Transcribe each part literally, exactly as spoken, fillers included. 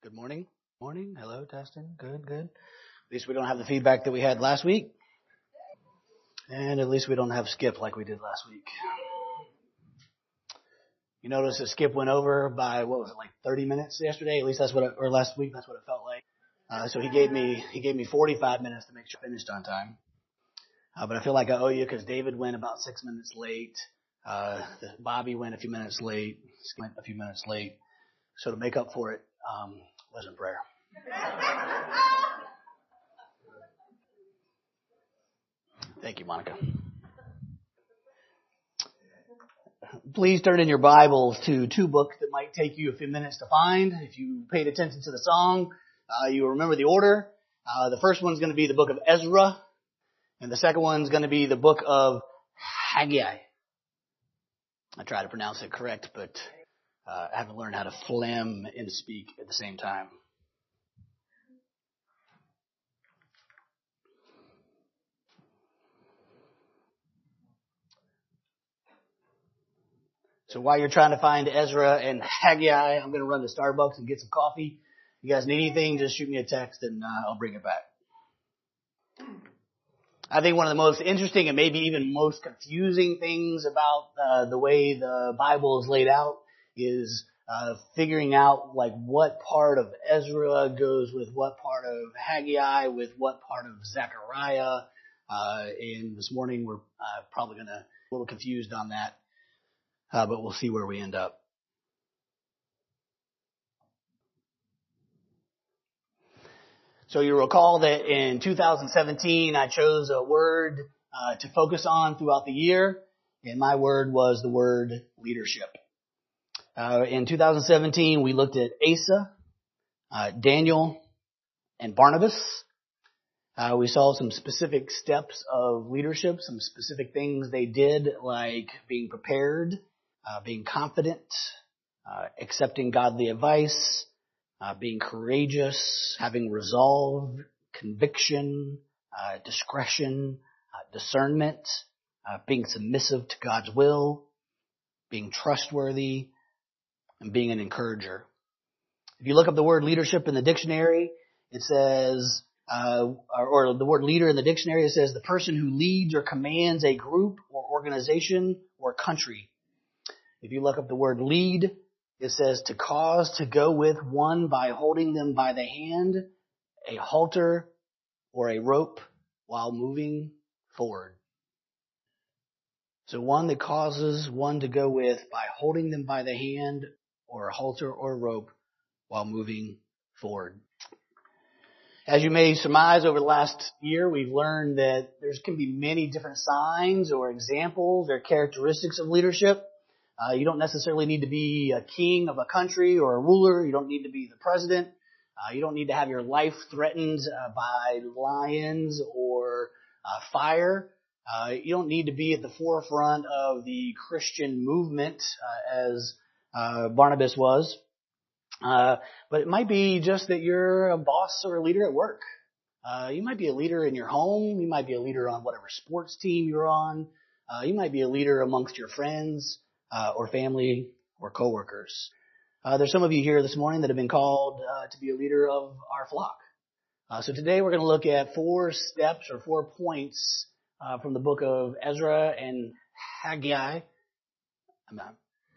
Good morning. Morning. Hello, testing. Good, good. At least we don't have the feedback that we had last week. And at least we don't have Skip like we did last week. You notice that Skip went over by, what was it, like thirty minutes yesterday? At least that's what, it, or last week, that's what it felt like. Uh, so he gave me, he gave me forty-five minutes to make sure I finished on time. Uh, but I feel like I owe you because David went about six minutes late. Uh, Bobby went a few minutes late. Skip went a few minutes late. So to make up for it, um, let's in prayer. Thank you, Monica. Please turn in your Bibles to two books that might take you a few minutes to find. If you paid attention to the song, uh, you will remember the order. Uh, the first one's going to be the book of Ezra, and the second one's going to be the book of Haggai. I try to pronounce it correct, but uh, I haven't learned how to phlegm and speak at the same time. So while you're trying to find Ezra and Haggai, I'm going to run to Starbucks and get some coffee. If you guys need anything, just shoot me a text and uh, I'll bring it back. I think one of the most interesting and maybe even most confusing things about uh, the way the Bible is laid out is uh, figuring out like what part of Ezra goes with what part of Haggai, with what part of Zechariah. Uh, and this morning we're uh, probably going to be a little confused on that. Uh, but we'll see where we end up. So you recall that in two thousand seventeen, I chose a word uh, to focus on throughout the year, and my word was the word leadership. Uh, in two thousand seventeen, we looked at Asa, uh, Daniel, and Barnabas. Uh, we saw some specific steps of leadership, some specific things they did, like being prepared, Uh, being confident, uh, accepting godly advice, uh, being courageous, having resolve, conviction, uh, discretion, uh, discernment, uh, being submissive to God's will, being trustworthy, and being an encourager. If you look up the word leadership in the dictionary, it says, uh, or, or the word leader in the dictionary, it says the person who leads or commands a group or organization or country. If you look up the word lead, it says to cause to go with one by holding them by the hand, a halter, or a rope while moving forward. So one that causes one to go with by holding them by the hand, or a halter or a rope while moving forward. As you may surmise, over the last year, we've learned that there can be many different signs or examples or characteristics of leadership. Uh, you don't necessarily need to be a king of a country or a ruler. You don't need to be the president. Uh, you don't need to have your life threatened uh, by lions or uh, fire. Uh, you don't need to be at the forefront of the Christian movement uh, as uh, Barnabas was. Uh, but it might be just that you're a boss or a leader at work. Uh, you might be a leader in your home. You might be a leader on whatever sports team you're on. Uh, you might be a leader amongst your friends. Uh, or family, or coworkers. Uh, there's some of you here this morning that have been called uh, to be a leader of our flock. Uh, so today we're going to look at four steps or four points uh, from the book of Ezra and Haggai I'm not,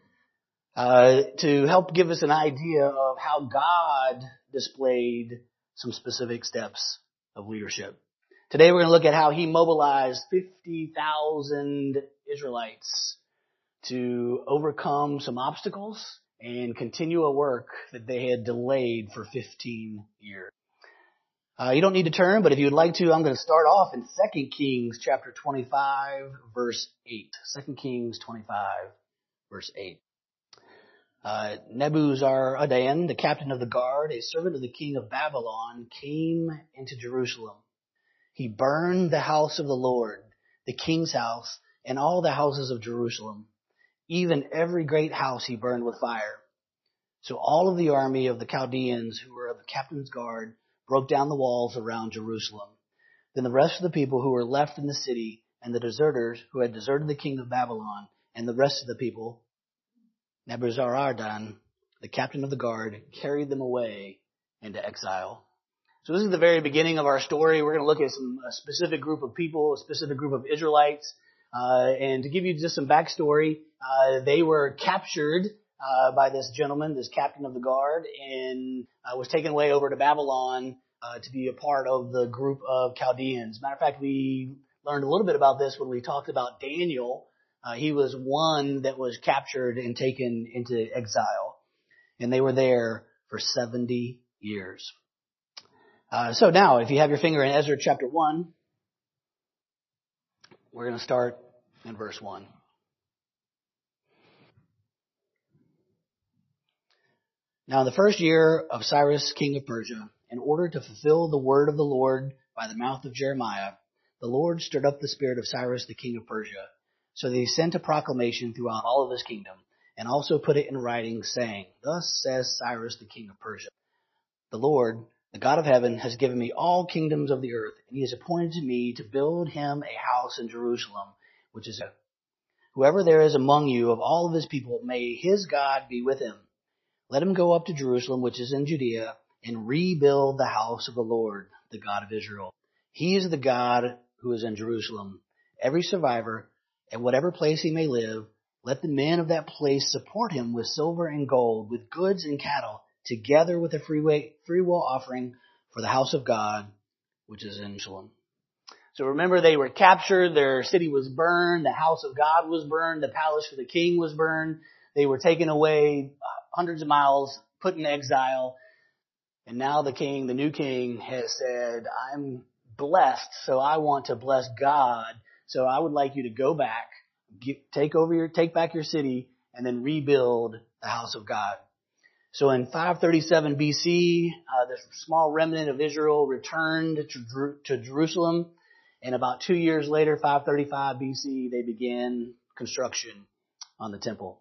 uh, to help give us an idea of how God displayed some specific steps of leadership. Today we're going to look at how he mobilized fifty thousand Israelites to overcome some obstacles and continue a work that they had delayed for fifteen years. Uh, you don't need to turn, but if you would like to, I'm going to start off in Second Kings chapter twenty-five, verse eight. Second Kings twenty-five, verse eight. Uh, Nebuzaradan, the captain of the guard, a servant of the king of Babylon, came into Jerusalem. He burned the house of the Lord, the king's house, and all the houses of Jerusalem. Even every great house he burned with fire. So all of the army of the Chaldeans who were of the captain's guard broke down the walls around Jerusalem. Then the rest of the people who were left in the city and the deserters who had deserted the king of Babylon and the rest of the people, Nebuzaradan, the captain of the guard, carried them away into exile. So this is the very beginning of our story. We're going to look at some a specific group of people, a specific group of Israelites. Uh, and to give you just some backstory, uh, they were captured uh, by this gentleman, this captain of the guard, and uh, was taken away over to Babylon uh, to be a part of the group of Chaldeans. Matter of fact, we learned a little bit about this when we talked about Daniel. Uh, he was one that was captured and taken into exile. And they were there for seventy years. Uh, so now, if you have your finger in Ezra chapter one, we're going to start in verse one. Now, in the first year of Cyrus, king of Persia, in order to fulfill the word of the Lord by the mouth of Jeremiah, the Lord stirred up the spirit of Cyrus, the king of Persia, so that he sent a proclamation throughout all of his kingdom, and also put it in writing, saying, Thus says Cyrus, the king of Persia, the Lord, the God of heaven, has given me all kingdoms of the earth, and he has appointed to me to build him a house in Jerusalem, which is a, whoever there is among you of all of his people, may his God be with him. Let him go up to Jerusalem, which is in Judea, and rebuild the house of the Lord, the God of Israel. He is the God who is in Jerusalem. Every survivor, at whatever place he may live, let the men of that place support him with silver and gold, with goods and cattle, together with a free will offering for the house of God, which is in Jerusalem. So remember, they were captured, their city was burned, the house of God was burned, the palace for the king was burned. They were taken away hundreds of miles, put in exile. And now the king, the new king, has said, I'm blessed, so I want to bless God. So I would like you to go back, get, take over your, take back your city, and then rebuild the house of God. So in five thirty-seven B C, uh, this small remnant of Israel returned to, to Jerusalem. And about two years later, five thirty-five B C, they began construction on the temple.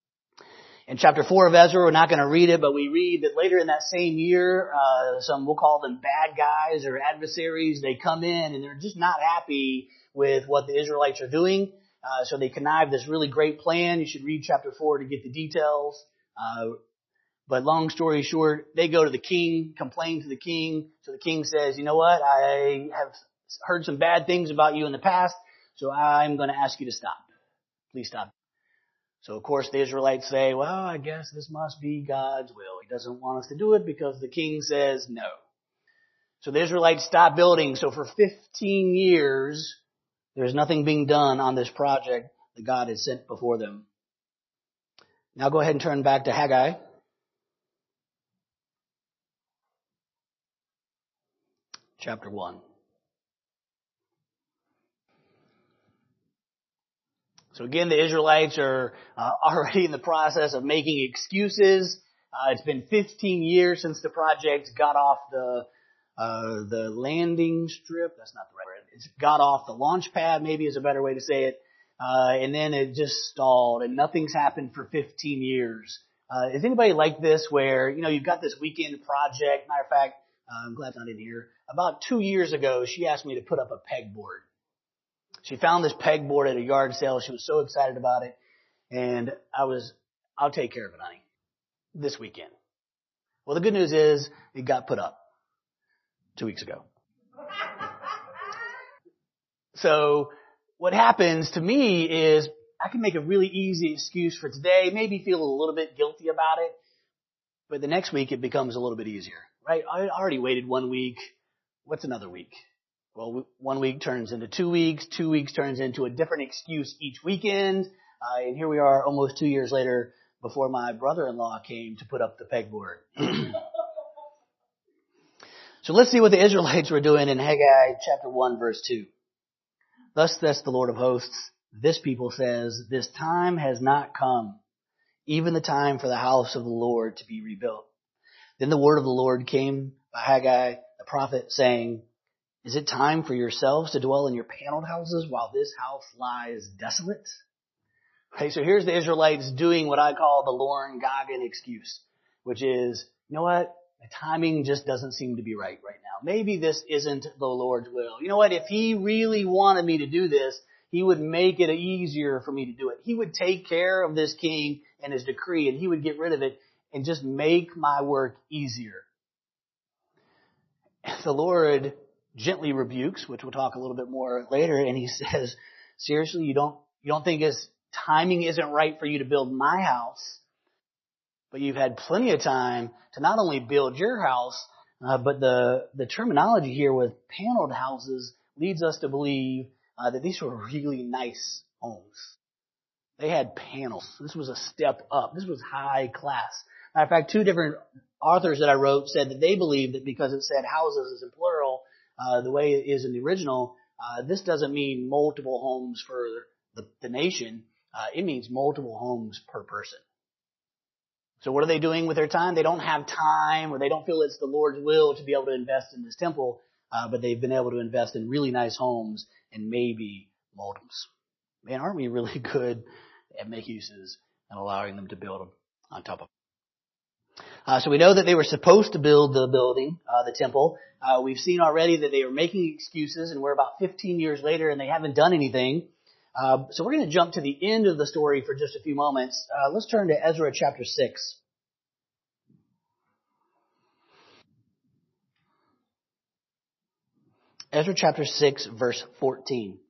In chapter four of Ezra, we're not going to read it, but we read that later in that same year, uh, some, we'll call them bad guys or adversaries, they come in and they're just not happy with what the Israelites are doing. Uh, so they connive this really great plan. You should read chapter four to get the details. Uh, But long story short, they go to the king, complain to the king. So the king says, you know what? I have heard some bad things about you in the past, so I'm going to ask you to stop. Please stop. So of course the Israelites say, well, I guess this must be God's will. He doesn't want us to do it because the king says no. So the Israelites stop building. So for fifteen years, there's nothing being done on this project that God had sent before them. Now go ahead and turn back to Haggai. Chapter one. So again, the Israelites are uh, already in the process of making excuses. Uh, it's been fifteen years since the project got off the uh, the landing strip. That's not the right word. It's got off the launch pad, maybe is a better way to say it. Uh, and then it just stalled, and nothing's happened for fifteen years. Uh, is anybody like this where, you know, you've got this weekend project? Matter of fact, uh, I'm glad I'm not in here. About two years ago, she asked me to put up a pegboard. She found this pegboard at a yard sale. She was so excited about it. And I was, I'll take care of it, honey, this weekend. Well, the good news is it got put up two weeks ago. So what happens to me is I can make a really easy excuse for today, maybe feel a little bit guilty about it. But the next week it becomes a little bit easier, right? I already waited one week. What's another week? Well, one week turns into two weeks. Two weeks turns into a different excuse each weekend. Uh, and here we are almost two years later before my brother-in-law came to put up the pegboard. So let's see what the Israelites were doing in Haggai chapter one, verse two. Thus says the Lord of hosts, this people says, this time has not come, even the time for the house of the Lord to be rebuilt. Then the word of the Lord came by Haggai, the prophet, saying, is it time for yourselves to dwell in your paneled houses while this house lies desolate? Okay, so here's the Israelites doing what I call the Lauren Goggin excuse, which is, you know what? The timing just doesn't seem to be right right now. Maybe this isn't the Lord's will. You know what? If He really wanted me to do this, He would make it easier for me to do it. He would take care of this king and his decree, and He would get rid of it and just make my work easier. the Lord gently rebukes, which we'll talk a little bit more later, and he says, seriously, you don't, you don't think his timing isn't right for you to build my house, but you've had plenty of time to not only build your house, uh, but the, the terminology here with paneled houses leads us to believe uh, that these were really nice homes. They had panels. This was a step up. This was high class. Matter of fact, two different authors that I wrote said that they believed that because it said houses as in plural, uh, the way it is in the original, uh, this doesn't mean multiple homes for the, the nation. Uh, it means multiple homes per person. So what are they doing with their time? They don't have time, or they don't feel it's the Lord's will to be able to invest in this temple, uh, but they've been able to invest in really nice homes and maybe multiples. Man, aren't we really good at making uses and allowing them to build them on top of it? Uh, so we know that they were supposed to build the building, uh, the temple. Uh, we've seen already that they were making excuses, and we're about fifteen years later and they haven't done anything. Uh, so we're going to jump to the end of the story for just a few moments. Uh, let's turn to Ezra chapter six. Ezra chapter six, verse fourteen.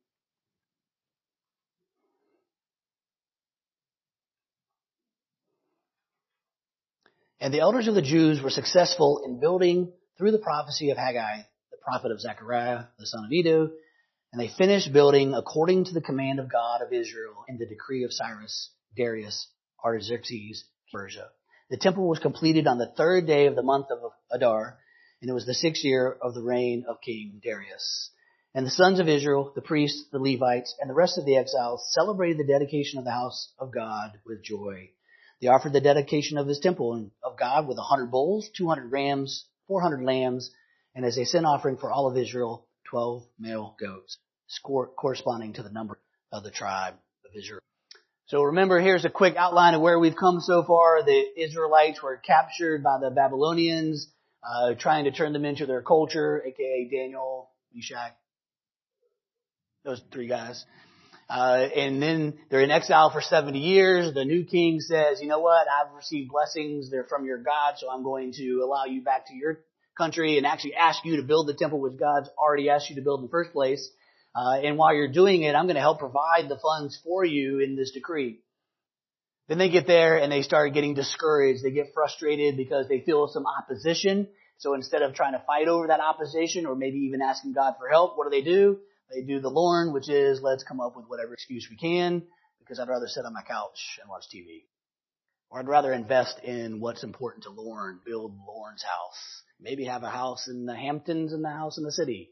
And the elders of the Jews were successful in building through the prophecy of Haggai, the prophet of Zechariah, the son of Iddo, and they finished building according to the command of God of Israel in the decree of Cyrus, Darius, Artaxerxes, Persia. The temple was completed on the third day of the month of Adar, and it was the sixth year of the reign of King Darius. And the sons of Israel, the priests, the Levites, and the rest of the exiles celebrated the dedication of the house of God with joy. They offered the dedication of his temple of God with a hundred bulls, two hundred rams, four hundred lambs, and as a sin offering for all of Israel, twelve male goats, corresponding to the number of the tribe of Israel. So remember, here's a quick outline of where we've come so far. The Israelites were captured by the Babylonians, uh, trying to turn them into their culture, aka Daniel, Meshach, those three guys. Uh, and then they're in exile for seventy years. The new king says, you know what? I've received blessings. They're from your God, so I'm going to allow you back to your country and actually ask you to build the temple which God's already asked you to build in the first place. Uh, and while you're doing it, I'm going to help provide the funds for you in this decree. Then they get there and they start getting discouraged. They get frustrated because they feel some opposition. So instead of trying to fight over that opposition or maybe even asking God for help, what do they do? They do the Lorne, which is let's come up with whatever excuse we can because I'd rather sit on my couch and watch T V. Or I'd rather invest in what's important to Lorne, build Lorne's house. Maybe have a house in the Hamptons and the house in the city.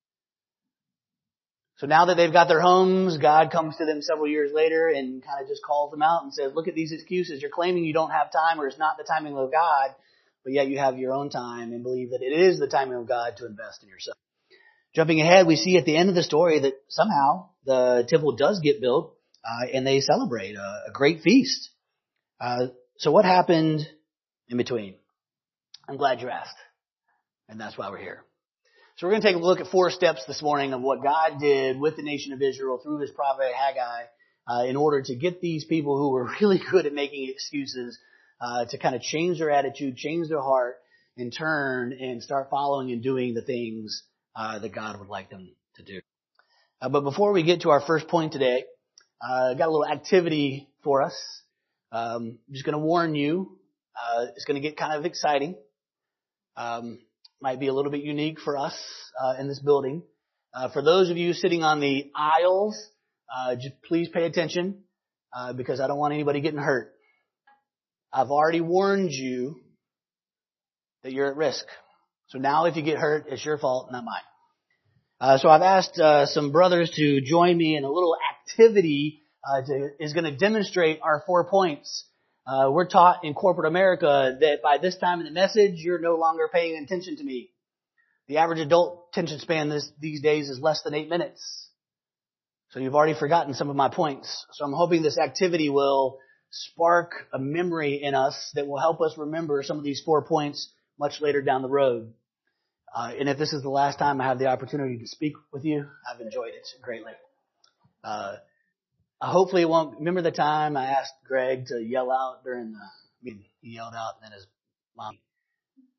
So now that they've got their homes, God comes to them several years later and kind of just calls them out and says, look at these excuses. You're claiming you don't have time or it's not the timing of God, but yet you have your own time and believe that it is the timing of God to invest in yourself. Jumping ahead, we see at the end of the story that somehow the temple does get built, uh, and they celebrate a, a great feast. Uh, so what happened in between? I'm glad you asked. And that's why we're here. So we're going to take a look at four steps this morning of what God did with the nation of Israel through his prophet Haggai, uh, in order to get these people who were really good at making excuses, uh, to kind of change their attitude, change their heart, and turn and start following and doing the things Uh, that God would like them to do. Uh, but before we get to our first point today, uh, I got a little activity for us. Um, I'm just going to warn you, uh, it's going to get kind of exciting. Um, might be a little bit unique for us uh, in this building. Uh, for those of you sitting on the aisles, uh, just please pay attention uh, because I don't want anybody getting hurt. I've already warned you that you're at risk. So now if you get hurt, it's your fault, not mine. Uh, so I've asked uh, some brothers to join me in a little activity uh, to, is going to demonstrate our four points. Uh, we're taught in corporate America that by this time in the message, you're no longer paying attention to me. The average adult attention span this, these days is less than eight minutes. So you've already forgotten some of my points. So I'm hoping this activity will spark a memory in us that will help us remember some of these four points much later down the road. Uh, and if this is the last time I have the opportunity to speak with you, I've enjoyed it greatly. Uh, hopefully it won't, remember the time I asked Greg to yell out during the, I mean, he yelled out and then his mom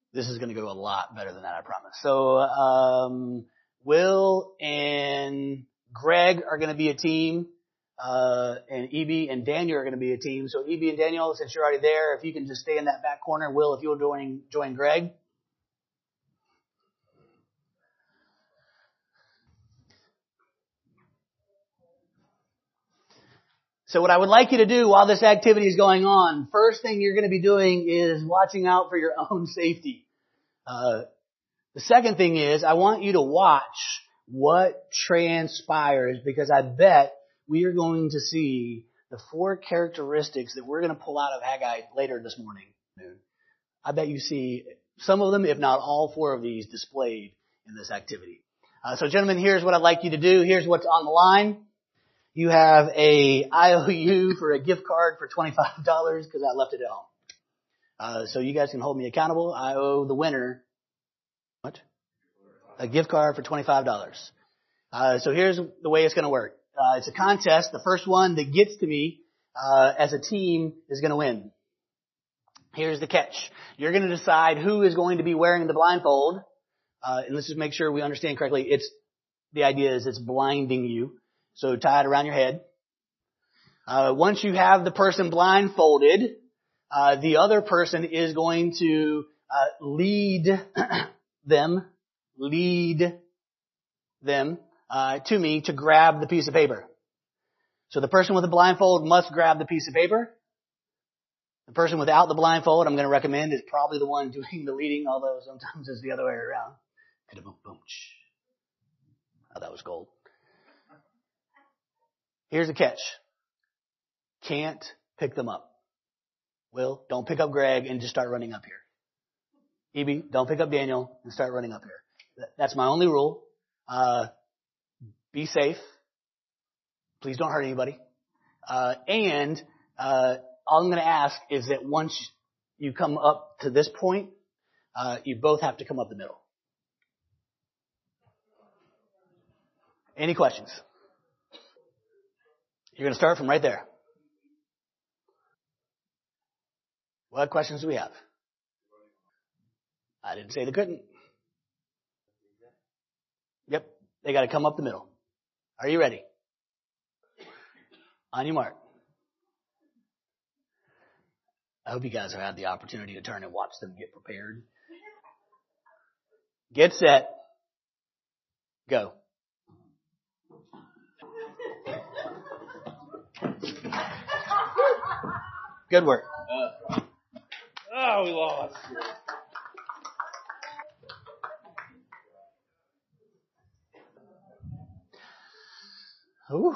This is going to go a lot better than that, I promise. So, um, Will and Greg are going to be a team, uh, and E B and Daniel are going to be a team. So E B and Daniel, since you're already there, if you can just stay in that back corner. Will, if you'll join, join Greg. So what I would like you to do while this activity is going on, first thing you're going to be doing is watching out for your own safety. Uh, the second thing is I want you to watch what transpires, because I bet we are going to see the four characteristics that we're going to pull out of Haggai later this morning. I bet you see some of them, if not all four of these, displayed in this activity. Uh, so gentlemen, here's what I'd like you to do. Here's what's on the line. You have a I O U for a gift card for twenty-five dollars because I left it at home. Uh, so you guys can hold me accountable. I owe the winner what? A gift card for twenty-five dollars. Uh, so here's the way it's going to work. Uh, it's a contest. The first one that gets to me uh, as a team is going to win. Here's the catch. You're going to decide who is going to be wearing the blindfold. Uh, and let's just make sure we understand correctly. It's the idea is it's blinding you. So tie it around your head. Uh, once you have the person blindfolded, uh, the other person is going to uh, lead them, lead them uh, to me to grab the piece of paper. So the person with the blindfold must grab the piece of paper. The person without the blindfold, I'm going to recommend, is probably the one doing the leading, although sometimes it's the other way around. Oh, that was gold. Here's the catch. Can't pick them up. Will, don't pick up Greg and just start running up here. E B, don't pick up Daniel and start running up here. That's my only rule. Uh, be safe. Please don't hurt anybody. Uh, and uh, all I'm going to ask is that once you come up to this point, uh, you both have to come up the middle. Any questions? You're going to start from right there. What questions do we have? I didn't say they couldn't. Yep. They got to come up the middle. Are you ready? On your mark. I hope you guys have had the opportunity to turn and watch them get prepared. Get set. Go. Good work. Uh, oh, we lost. Ooh.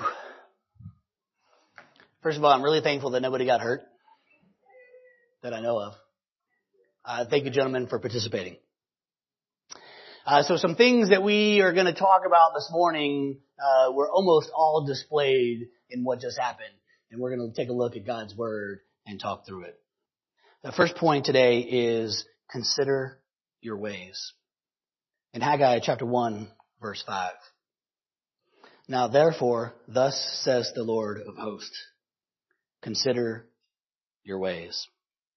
First of all, I'm really thankful that nobody got hurt that I know of. Uh, thank you, gentlemen, for participating. Uh, so some things that we are going to talk about this morning uh, were almost all displayed in what just happened. And we're going to take a look at God's Word and talk through it. The first point today is consider your ways. In Haggai chapter one, verse five. Now therefore, thus says the Lord of hosts, consider your ways.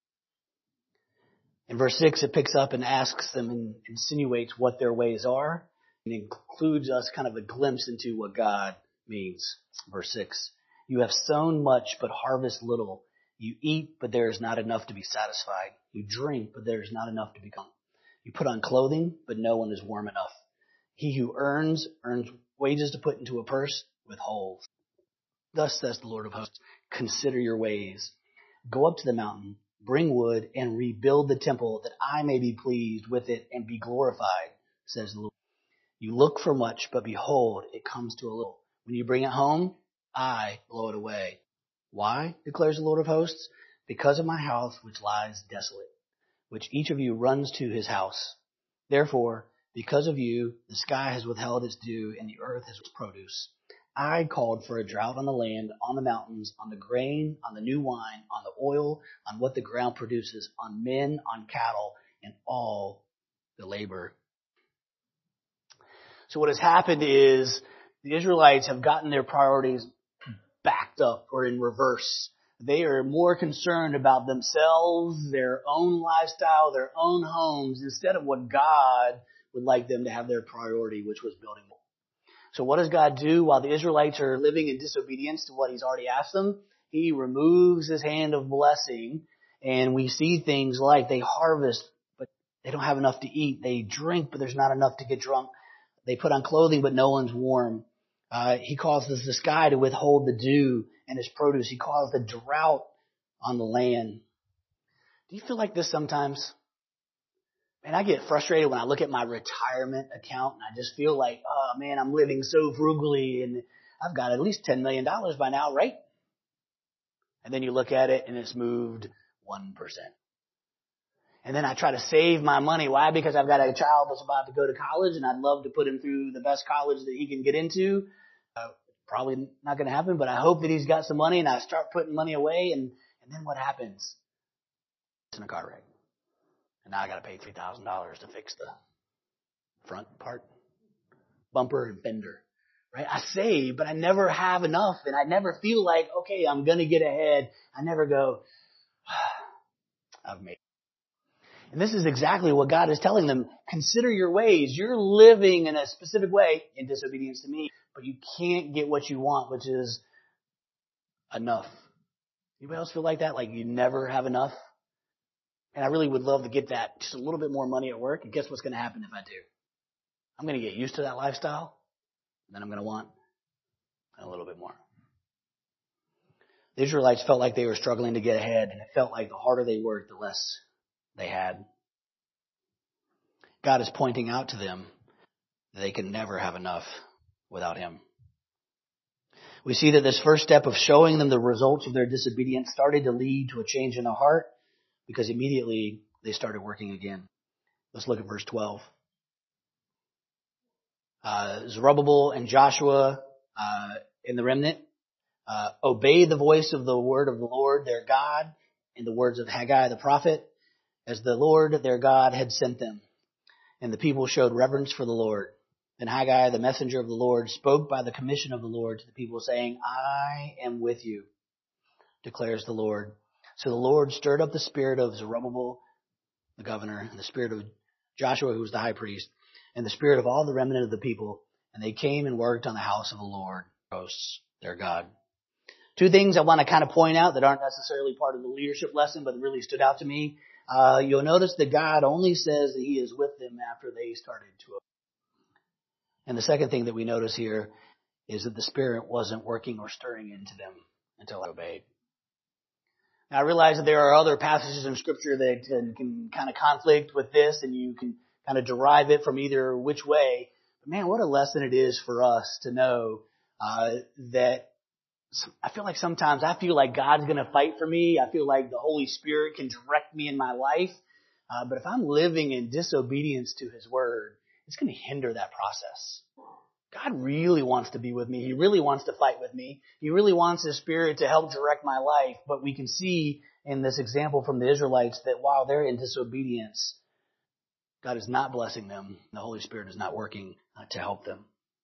In verse six, it picks up and asks them and insinuates what their ways are and includes us kind of a glimpse into what God means. Verse six, you have sown much but harvest little. You eat, but there is not enough to be satisfied. You drink, but there is not enough to become. You put on clothing, but no one is warm enough. He who earns, earns wages to put into a purse with holes. Thus says the Lord of hosts, consider your ways. Go up to the mountain, bring wood, and rebuild the temple, that I may be pleased with it and be glorified, says the Lord. You look for much, but behold, it comes to a little. When you bring it home, I blow it away. Why, declares the Lord of hosts? Because of my house which lies desolate, which each of you runs to his house. Therefore, because of you, the sky has withheld its dew, and the earth has its produce. I called for a drought on the land, on the mountains, on the grain, on the new wine, on the oil, on what the ground produces, on men, on cattle, and all the labor. So what has happened is the Israelites have gotten their priorities backed up or in reverse. They are more concerned about themselves, their own lifestyle, their own homes, instead of what God would like them to have their priority, which was building more. So what does God do while the Israelites are living in disobedience to what He's already asked them? He removes His hand of blessing, and we see things like they harvest, but they don't have enough to eat. They drink, but there's not enough to get drunk. They put on clothing, but no one's warm. Uh, he causes the sky to withhold the dew and His produce. He caused a drought on the land. Do you feel like this sometimes? Man, I get frustrated when I look at my retirement account and I just feel like, oh man, I'm living so frugally and I've got at least ten million dollars by now, right? And then you look at it and it's moved one percent. And then I try to save my money. Why? Because I've got a child that's about to go to college and I'd love to put him through the best college that he can get into. Uh, probably not going to happen, but I hope that he's got some money and I start putting money away. And, and then what happens? It's in a car wreck. And now I got to pay three thousand dollars to fix the front part, bumper and fender. Right? I save, but I never have enough and I never feel like, okay, I'm going to get ahead. I never go, I've made it. And this is exactly what God is telling them. Consider your ways. You're living in a specific way in disobedience to me, but you can't get what you want, which is enough. Anybody else feel like that? Like you never have enough? And I really would love to get that, just a little bit more money at work. And guess what's going to happen if I do? I'm going to get used to that lifestyle. And then I'm going to want a little bit more. The Israelites felt like they were struggling to get ahead, and it felt like the harder they worked, the less they had. God is pointing out to them that they can never have enough without Him. We see that this first step of showing them the results of their disobedience started to lead to a change in their heart, because immediately they started working again. Let's look at verse twelve. Uh, Zerubbabel and Joshua uh, in the remnant uh, obeyed the voice of the word of the Lord their God in the words of Haggai the prophet, as the Lord their God had sent them. And the people showed reverence for the Lord. Then Haggai, the messenger of the Lord, spoke by the commission of the Lord to the people, saying, I am with you, declares the Lord. So the Lord stirred up the spirit of Zerubbabel, the governor, and the spirit of Joshua, who was the high priest, and the spirit of all the remnant of the people, and they came and worked on the house of the Lord, hosts, their God. Two things I want to kind of point out that aren't necessarily part of the leadership lesson, but really stood out to me. Uh, you'll notice that God only says that He is with them after they started to obey. And the second thing that we notice here is that the Spirit wasn't working or stirring into them until they obeyed. Now I realize that there are other passages in Scripture that can, can kind of conflict with this, and you can kind of derive it from either which way. But man, what a lesson it is for us to know uh, that I feel like sometimes I feel like God's going to fight for me. I feel like the Holy Spirit can direct me in my life. Uh, but if I'm living in disobedience to His Word, it's going to hinder that process. God really wants to be with me. He really wants to fight with me. He really wants His Spirit to help direct my life. But we can see in this example from the Israelites that while they're in disobedience, God is not blessing them. The Holy Spirit is not working uh, to help them.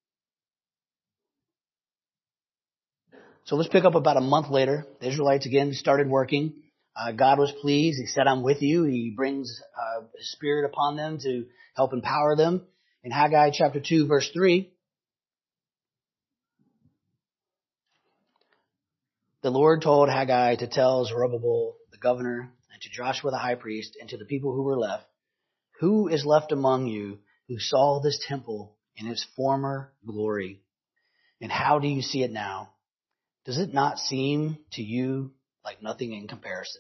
So let's pick up about a month later. The Israelites again started working. Uh, God was pleased. He said, I'm with you. He brings uh, His Spirit upon them to help empower them. In Haggai chapter two, verse three, the Lord told Haggai to tell Zerubbabel, the governor, and to Joshua the high priest, and to the people who were left, who is left among you who saw this temple in its former glory? And how do you see it now? Does it not seem to you like nothing in comparison?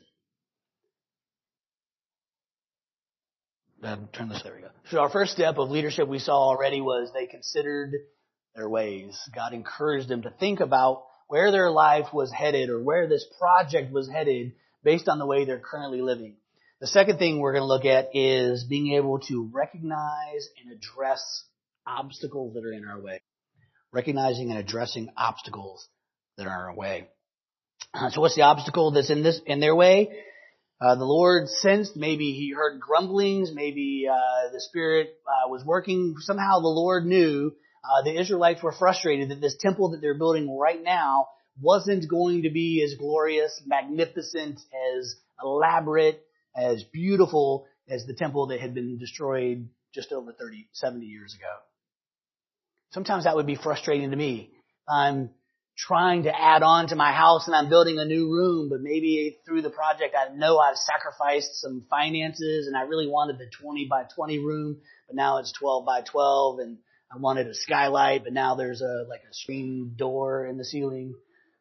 Uh, turn this, there we go. So our first step of leadership we saw already was they considered their ways. God encouraged them to think about where their life was headed or where this project was headed based on the way they're currently living. The second thing we're going to look at is being able to recognize and address obstacles that are in our way. Recognizing and addressing obstacles that are in our way. Uh, so what's the obstacle that's in this in their way? Uh, the Lord sensed, maybe He heard grumblings, maybe uh, the Spirit uh, was working. Somehow the Lord knew uh, the Israelites were frustrated that this temple that they're building right now wasn't going to be as glorious, magnificent, as elaborate, as beautiful as the temple that had been destroyed just over thirty, seventy years ago. Sometimes that would be frustrating to me. I'm trying to add on to my house and I'm building a new room, but maybe through the project I know I've sacrificed some finances and I really wanted the twenty by twenty room, but now it's twelve by twelve, and I wanted a skylight, but now there's a like a screen door in the ceiling.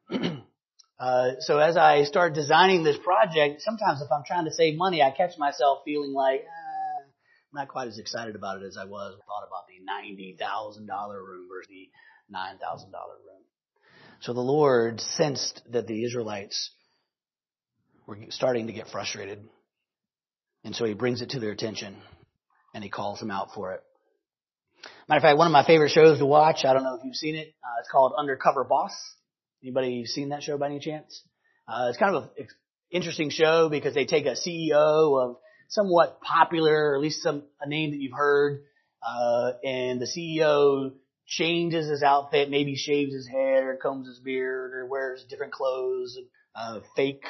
uh, so as I start designing this project, sometimes if I'm trying to save money, I catch myself feeling like, eh, I'm not quite as excited about it as I was. I thought about the ninety thousand dollars room versus the nine thousand dollars room. So the Lord sensed that the Israelites were starting to get frustrated. And so he brings it to their attention and he calls them out for it. Matter of fact, one of my favorite shows to watch, I don't know if you've seen it, uh, it's called Undercover Boss. Anybody seen that show by any chance? Uh, it's kind of an interesting show because they take a C E O of somewhat popular, or at least some a name that you've heard, uh, and the C E O changes his outfit, maybe shaves his head or combs his beard or wears different clothes, uh, fake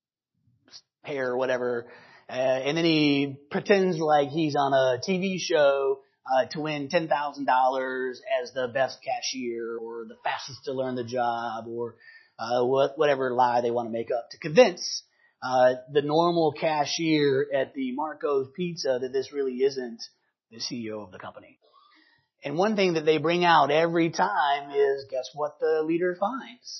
hair or whatever. Uh, and then he pretends like he's on a T V show uh, to win ten thousand dollars as the best cashier or the fastest to learn the job or uh, what, whatever lie they want to make up to convince uh, the normal cashier at the Marco's Pizza that this really isn't the C E O of the company. And one thing that they bring out every time is, guess what the leader finds?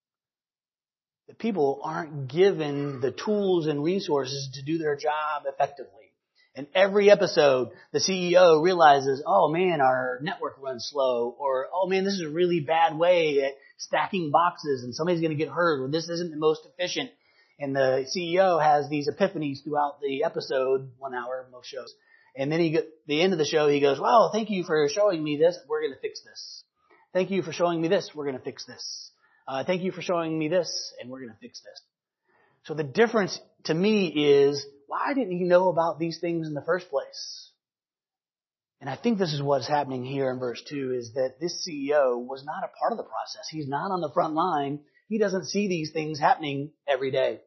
The people aren't given the tools and resources to do their job effectively. And every episode, the C E O realizes, oh man, our network runs slow, or oh man, this is a really bad way at stacking boxes and somebody's going to get hurt, or this isn't the most efficient. And the C E O has these epiphanies throughout the episode, one hour, most shows. And then he, get, the end of the show, he goes, well, thank you for showing me this. We're going to fix this. Thank you for showing me this. We're going to fix this. Uh, thank you for showing me this, and we're going to fix this. So the difference to me is, why didn't he know about these things in the first place? And I think this is what's happening here in verse two, is that this C E O was not a part of the process. He's not on the front line. He doesn't see these things happening every day.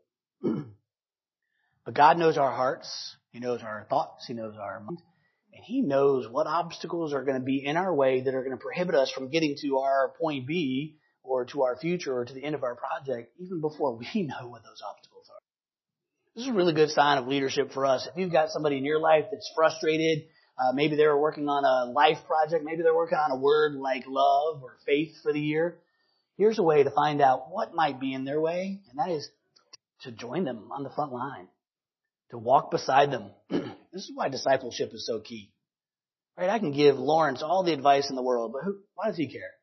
But God knows our hearts. He knows our thoughts. He knows our minds. And He knows what obstacles are going to be in our way that are going to prohibit us from getting to our point B or to our future or to the end of our project even before we know what those obstacles are. This is a really good sign of leadership for us. If you've got somebody in your life that's frustrated, uh, maybe they're working on a life project, maybe they're working on a word like love or faith for the year, here's a way to find out what might be in their way, and that is to join them on the front line. To walk beside them. This is why discipleship is so key. Right? I can give Lawrence all the advice in the world, but who, why does he care?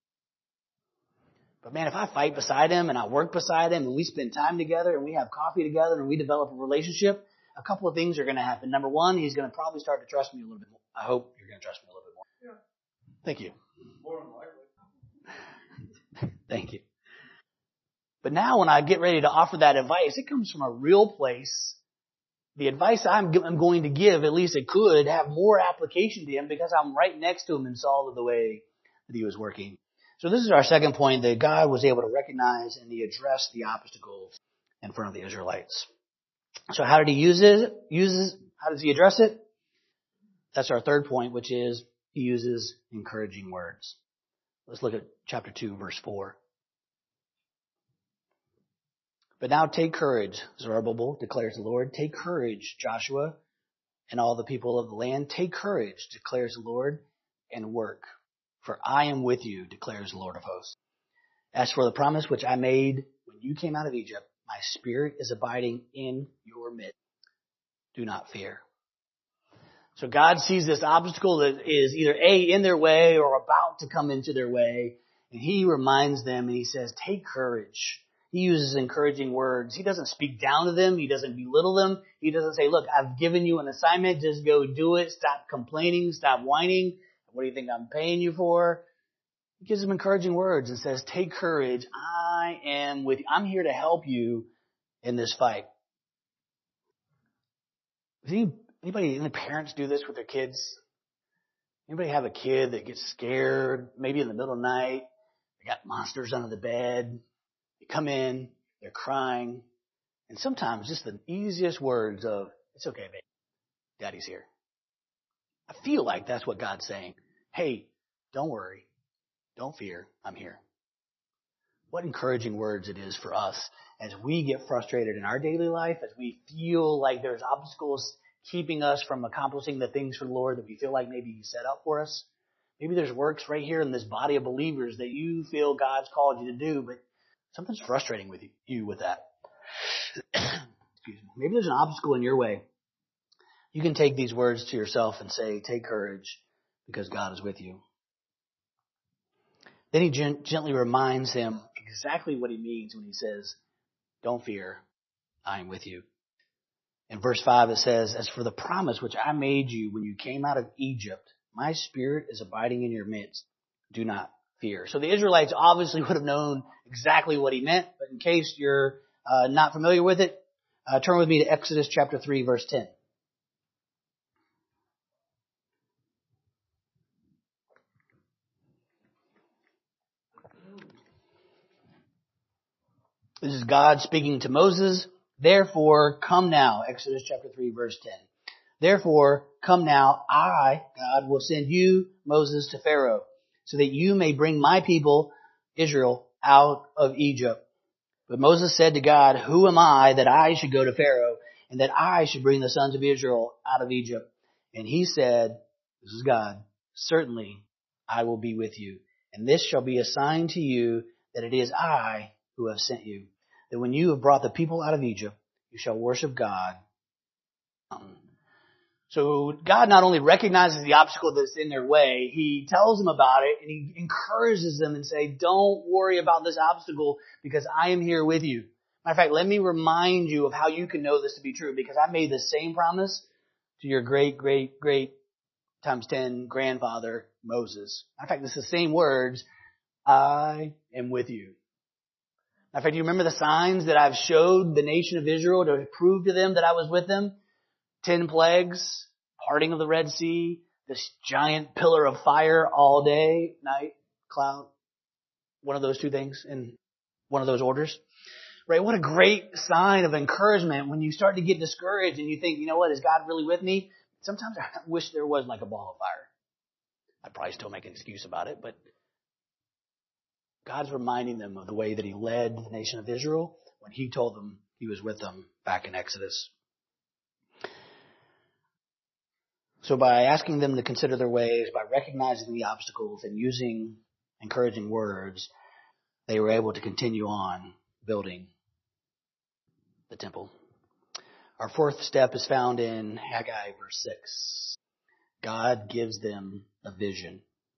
But man, if I fight beside him and I work beside him and we spend time together and we have coffee together and we develop a relationship, a couple of things are going to happen. Number one, he's going to probably start to trust me a little bit more. I hope you're going to trust me a little bit more. Yeah. Thank you. More than likely. Thank you. But now when I get ready to offer that advice, it comes from a real place. The advice I'm going to give, at least it could, have more application to him because I'm right next to him and saw the way that he was working. So this is our second point, that God was able to recognize and he addressed the obstacles in front of the Israelites. So how did he use it? Uses, how does he address it? That's our third point, which is he uses encouraging words. Let's look at chapter two, verse four. But now take courage, Zerubbabel, declares the Lord. Take courage, Joshua, and all the people of the land. Take courage, declares the Lord, and work. For I am with you, declares the Lord of hosts. As for the promise which I made when you came out of Egypt, my spirit is abiding in your midst. Do not fear. So God sees this obstacle that is either A, in their way or about to come into their way. And he reminds them and he says, take courage. He uses encouraging words. He doesn't speak down to them. He doesn't belittle them. He doesn't say, look, I've given you an assignment. Just go do it. Stop complaining. Stop whining. What do you think I'm paying you for? He gives them encouraging words and says, take courage. I am with you. I'm here to help you in this fight. Does anybody, any parents do this with their kids? Anybody have a kid that gets scared, maybe in the middle of the night? They got monsters under the bed. They come in, they're crying, and sometimes just the easiest words of, it's okay, baby, Daddy's here. I feel like that's what God's saying. Hey, don't worry. Don't fear. I'm here. What encouraging words it is for us as we get frustrated in our daily life, as we feel like there's obstacles keeping us from accomplishing the things for the Lord that we feel like maybe He set up for us. Maybe there's works right here in this body of believers that you feel God's called you to do, but something's frustrating with you, you with that. Excuse me. Maybe there's an obstacle in your way. You can take these words to yourself and say, take courage because God is with you. Then he gen- gently reminds him exactly what he means when he says, don't fear, I am with you. In verse five it says, as for the promise which I made you when you came out of Egypt, my spirit is abiding in your midst. Do not fear. So the Israelites obviously would have known exactly what he meant, but in case you're uh, not familiar with it, uh, turn with me to Exodus chapter three, verse ten. This is God speaking to Moses. Therefore, come now, Exodus chapter three, verse ten. Therefore, come now, I, God, will send you, Moses, to Pharaoh, so that you may bring my people, Israel, out of Egypt. But Moses said to God, who am I that I should go to Pharaoh, and that I should bring the sons of Israel out of Egypt? And he said, this is God, certainly I will be with you. And this shall be a sign to you that it is I who have sent you. That when you have brought the people out of Egypt, you shall worship God. So God not only recognizes the obstacle that's in their way, He tells them about it and He encourages them and say, don't worry about this obstacle because I am here with you. Matter of fact, let me remind you of how you can know this to be true because I made the same promise to your great, great, great times ten grandfather, Moses. Matter of fact, it's the same words. I am with you. Matter of fact, do you remember the signs that I've showed the nation of Israel to prove to them that I was with them? Ten plagues, parting of the Red Sea, this giant pillar of fire all day, night, cloud. One of those two things in one of those orders. Right? What a great sign of encouragement when you start to get discouraged and you think, you know what, is God really with me? Sometimes I wish there was like a ball of fire. I'd probably still make an excuse about it, but God's reminding them of the way that He led the nation of Israel when He told them He was with them back in Exodus. So by asking them to consider their ways, by recognizing the obstacles and using encouraging words, they were able to continue on building the temple. Our fourth step is found in Haggai verse six. God gives them a vision.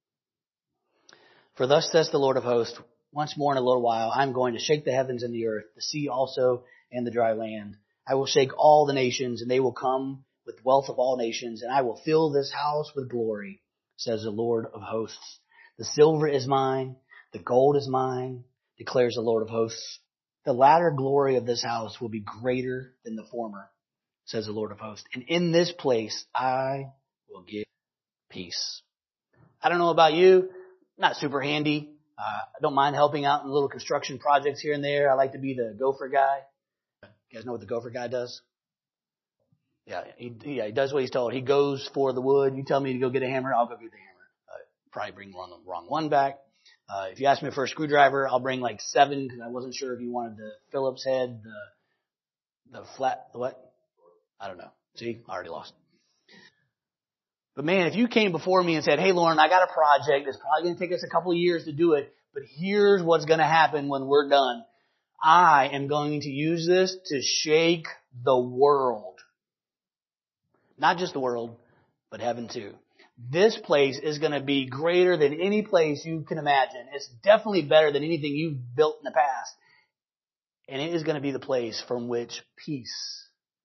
For thus says the Lord of hosts, once more in a little while, I am going to shake the heavens and the earth, the sea also and the dry land. I will shake all the nations and they will come with wealth of all nations, and I will fill this house with glory, says the Lord of hosts. The silver is mine, the gold is mine, declares the Lord of hosts. The latter glory of this house will be greater than the former, says the Lord of hosts. And in this place I will give peace. I don't know about you, not super handy. Uh, I don't mind helping out in little construction projects here and there. I like to be the gopher guy. You guys know what the gopher guy does? Yeah, he, yeah, he does what he's told. He goes for the wood. You tell me to go get a hammer, I'll go get the hammer. Uh, probably bring one, the wrong one back. Uh, if you ask me for a screwdriver, I'll bring like seven because I wasn't sure if you wanted the Phillips head, the the flat, the what? I don't know. See, I already lost. But man, if you came before me and said, hey, Lauren, I got a project. It's probably going to take us a couple of years to do it, but here's what's going to happen when we're done. I am going to use this to shake the world. Not just the world, but heaven too. This place is going to be greater than any place you can imagine. It's definitely better than anything you've built in the past. And it is going to be the place from which peace.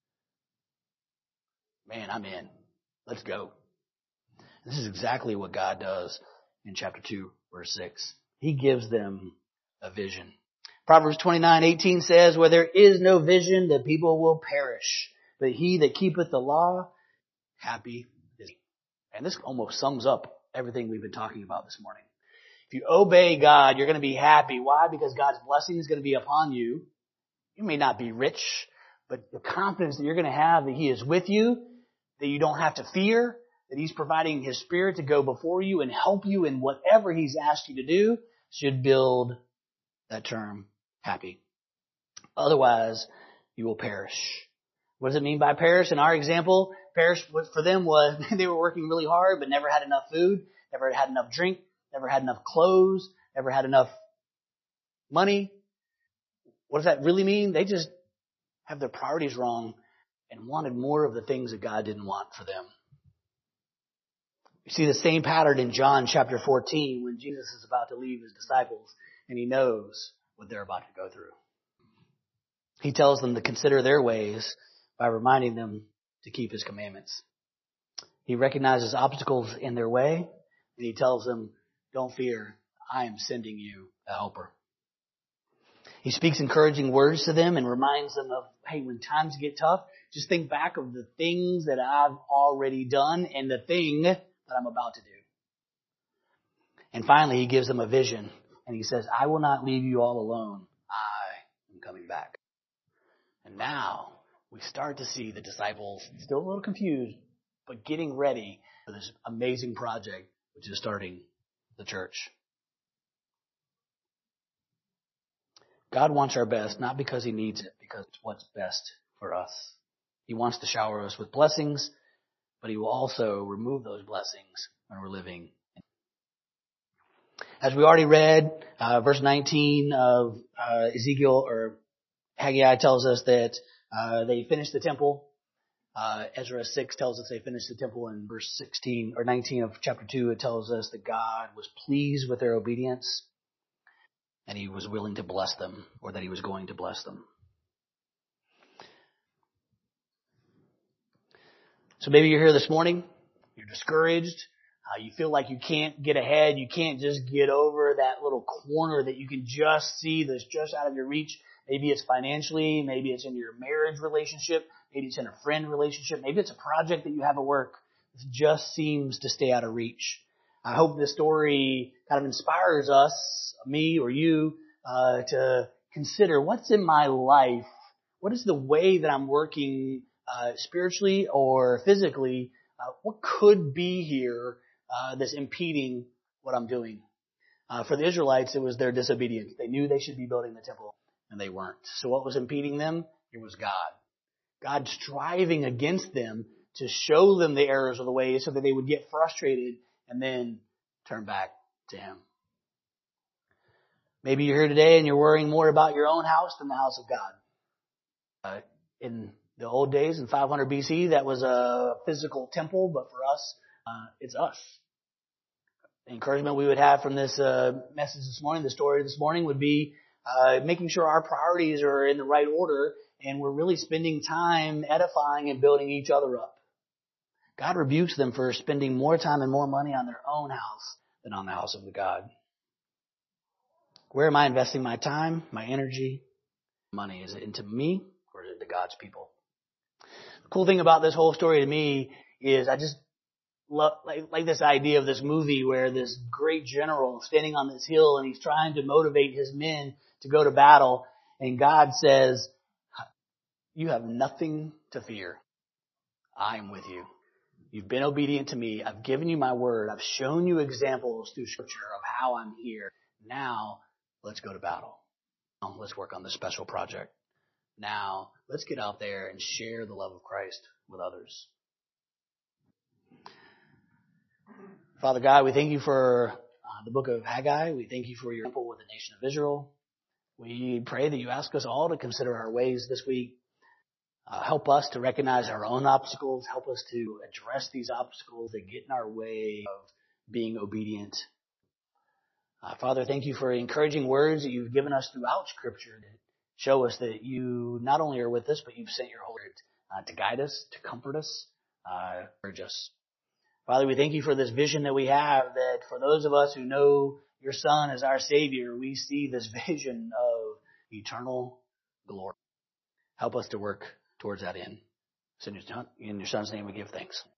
Man, I'm in. Let's go. This is exactly what God does in chapter two, verse six. He gives them a vision. Proverbs twenty-nine eighteen says, where there is no vision, the people will perish. But he that keepeth the law, happy is he. And this almost sums up everything we've been talking about this morning. If you obey God, you're going to be happy. Why? Because God's blessing is going to be upon you. You may not be rich, but the confidence that you're going to have that He is with you, that you don't have to fear, that He's providing His Spirit to go before you and help you in whatever He's asked you to do, should build that term happy. Otherwise, you will perish. What does it mean by perish? In our example, perish for them was they were working really hard but never had enough food, never had enough drink, never had enough clothes, never had enough money. What does that really mean? They just have their priorities wrong and wanted more of the things that God didn't want for them. You see the same pattern in John chapter fourteen when Jesus is about to leave His disciples and He knows what they're about to go through. He tells them to consider their ways by reminding them to keep His commandments. He recognizes obstacles in their way and He tells them, don't fear, I am sending you a helper. He speaks encouraging words to them and reminds them of, hey, when times get tough, just think back of the things that I've already done and the thing that I'm about to do. And finally, He gives them a vision and He says, I will not leave you all alone. I am coming back. And now we start to see the disciples still a little confused, but getting ready for this amazing project, which is starting the church. God wants our best, not because He needs it, because it's what's best for us. He wants to shower us with blessings, but He will also remove those blessings when we're living. As we already read, uh, verse nineteen of uh, Ezekiel or Haggai tells us that uh, they finished the temple. Uh, Ezra six tells us they finished the temple. In verse sixteen or nineteen of chapter two, it tells us that God was pleased with their obedience. And He was willing to bless them, or that He was going to bless them. So maybe you're here this morning, you're discouraged, uh, you feel like you can't get ahead, you can't just get over that little corner that you can just see that's just out of your reach. Maybe it's financially, maybe it's in your marriage relationship, maybe it's in a friend relationship, maybe it's a project that you have at work that just seems to stay out of reach. I hope this story kind of inspires us, me or you, uh, to consider what's in my life. What is the way that I'm working uh, spiritually or physically? Uh, what could be here uh, that's impeding what I'm doing? Uh, for the Israelites, it was their disobedience. They knew they should be building the temple, and they weren't. So what was impeding them? It was God. God striving against them to show them the errors of the way so that they would get frustrated and then turn back to Him. Maybe you're here today and you're worrying more about your own house than the house of God. Uh, in the old days, in five hundred B C, that was a physical temple, but for us, uh, it's us. The encouragement we would have from this uh, message this morning, the story this morning, would be uh, making sure our priorities are in the right order and we're really spending time edifying and building each other up. God rebukes them for spending more time and more money on their own house than on the house of the God. Where am I investing my time, my energy, money? Is it into me or is it into God's people? The cool thing about this whole story to me is I just love, like, like this idea of this movie where this great general is standing on this hill and he's trying to motivate his men to go to battle. And God says, you have nothing to fear. I am with you. You've been obedient to me. I've given you my word. I've shown you examples through Scripture of how I'm here. Now, let's go to battle. Now, let's work on this special project. Now, let's get out there and share the love of Christ with others. Father God, we thank you for uh, the book of Haggai. We thank you for your example with the nation of Israel. We pray that you ask us all to consider our ways this week. Uh, help us to recognize our own obstacles. Help us to address these obstacles that get in our way of being obedient. Uh, Father, thank you for encouraging words that you've given us throughout Scripture that show us that you not only are with us, but you've sent your Holy Spirit uh, to guide us, to comfort us, uh, urge us. Father, we thank you for this vision that we have, that for those of us who know your Son as our Savior, we see this vision of eternal glory. Help us to work towards that end. So in your Son's name we give thanks.